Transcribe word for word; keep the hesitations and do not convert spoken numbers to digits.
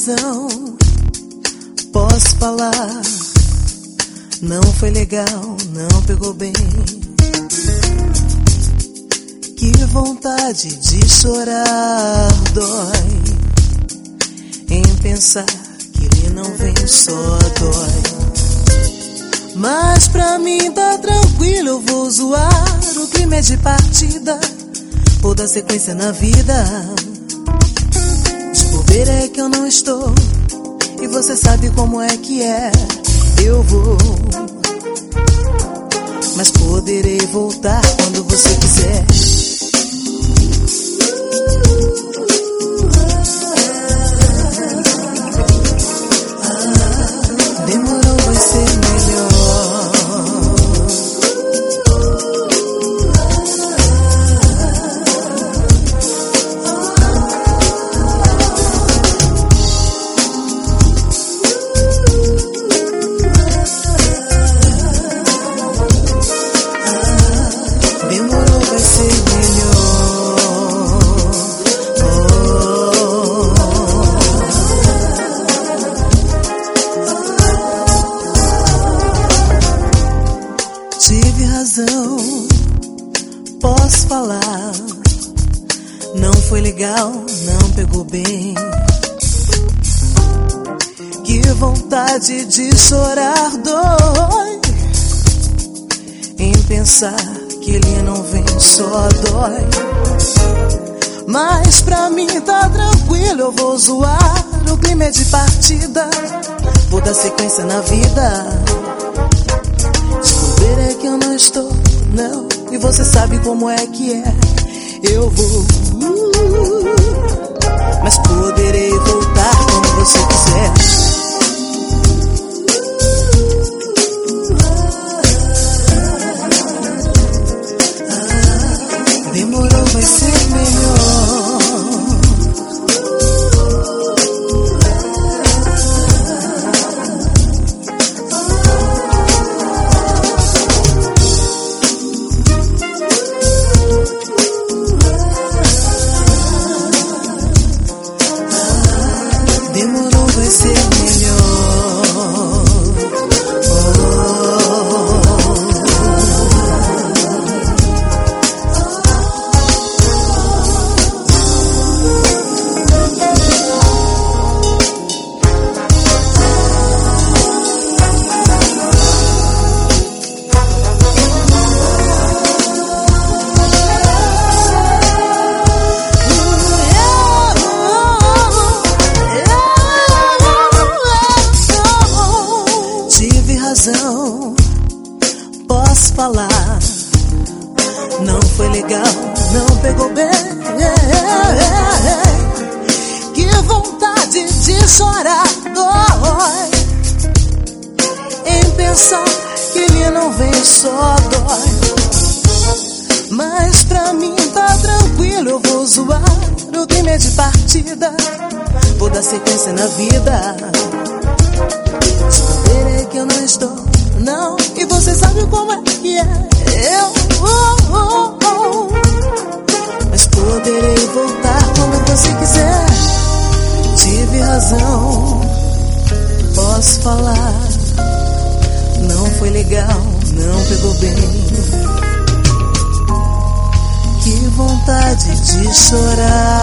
razão, posso falar. Não foi legal, não pegou bem. Que vontade de chorar dói em pensar que ele não vem, só dói. Mas pra mim tá tranquilo, eu vou zoar. O clima é de partida, vou dar sequência na vida. De bobeira é que eu não estou, e você sabe como é que é. Eu vou, mas poderei voltar quando você quiser. Demorou, vai ser melhor. Demorou, vai ser melhor. Tive razão, posso falar. Não foi legal, não pegou bem. Que vontade de chorar dói em pensar que ele não vem, só dói. Mas pra mim tá tranquilo, eu vou zoar. O clima é de partida, vou dar sequência na vida. É que eu não estou, não, e você sabe como é que é. Eu vou, uh, mas poderei voltar quando você quiser. Demorou, vai ser melhor. Demorou, vai ser melhor. Posso falar. Não foi legal, não pegou bem. Que vontade de chorar dói em pensar que ele não vem, só dói. Mas pra mim tá tranquilo, eu vou zoar. O clima é de partida, vou dar sequência na vida. Descobrirei que eu não estou, não, e você sabe como é que é. Eu, oh, oh, oh, mas poderei voltar quando você quiser. Tive razão, posso falar. Não foi legal, não pegou bem. Que vontade de chorar